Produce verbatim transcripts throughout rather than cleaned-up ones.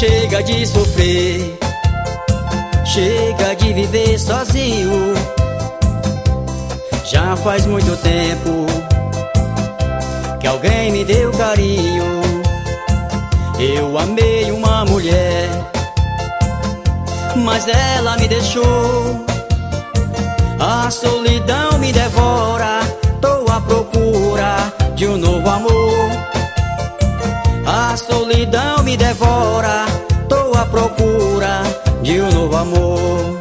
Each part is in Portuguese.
Chega de sofrer, chega de viver sozinho. Já faz muito tempo que alguém me deu carinho. Eu amei uma mulher, mas ela me deixou. A solidão me devora, tô à procura de um novo amor. A solidão me devora, tô à procura de um novo amor.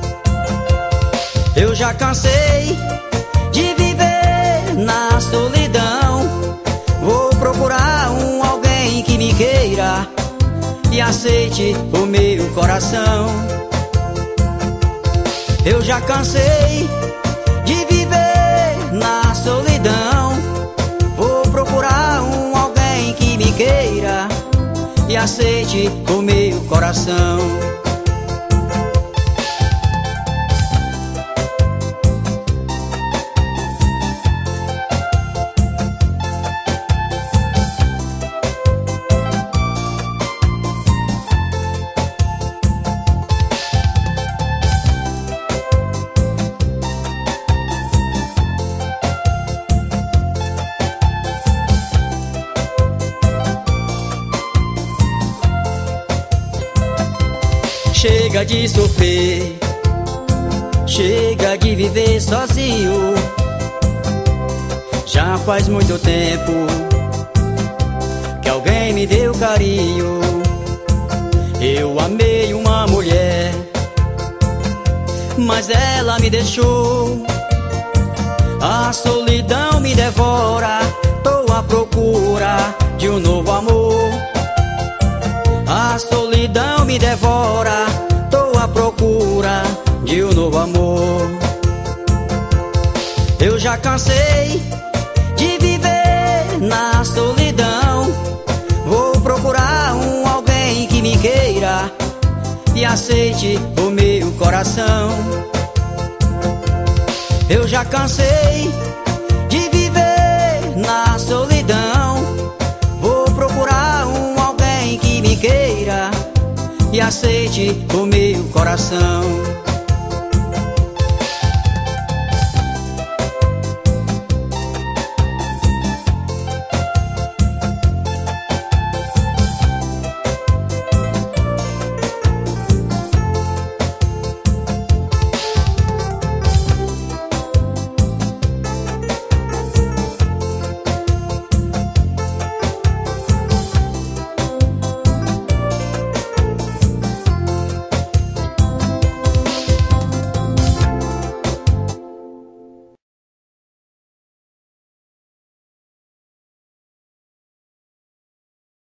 Eu já cansei de viver na solidão. Vou procurar um alguém que me queira e aceite o meu coração. Eu já cansei de viver na solidão. Vou procurar um alguém que me queira e aceite o meu coração. Chega de sofrer, chega de viver sozinho. Já faz muito tempo que alguém me deu carinho. Eu amei uma mulher, mas ela me deixou. A solidão me devora, tô à procura de um novo amor. A solidão me devora, tô à procura de um novo amor. Eu já cansei de viver na solidão. Vou procurar um alguém que me queira e aceite o meu coração. Eu já cansei de viver na solidão. Vou procurar um alguém que me queira e aceite o meu coração.